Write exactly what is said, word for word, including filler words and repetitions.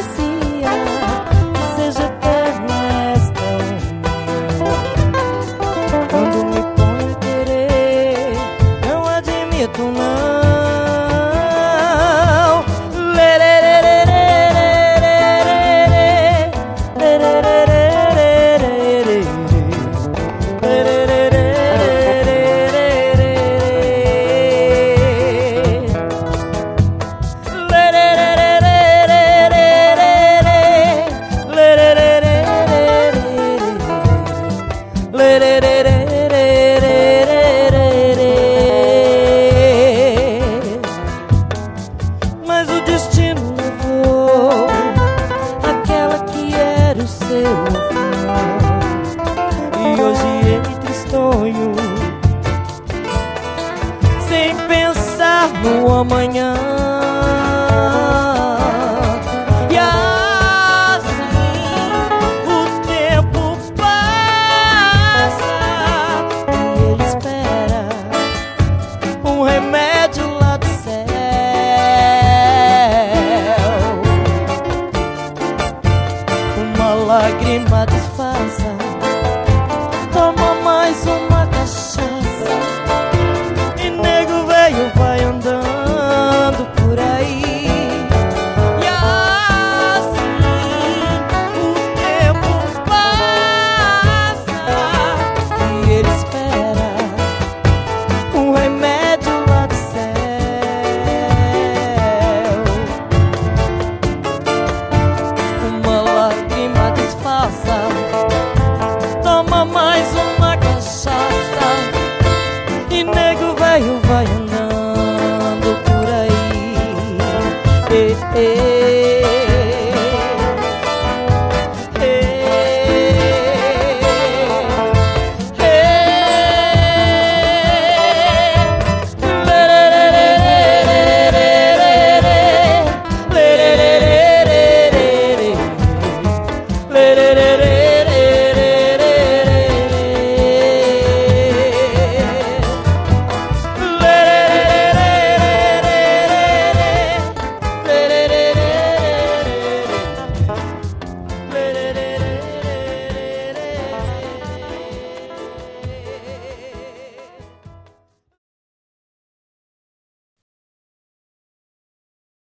poesia que seja eterna esta união. Quando me ponho a querer, não admito não. Mas o destino levou aquela que era o seu amor, e hoje ele tristonho, sem pensar no amanhã. E assim o tempo passa e ele espera um remédio lá do céu. Uma lágrima disfarça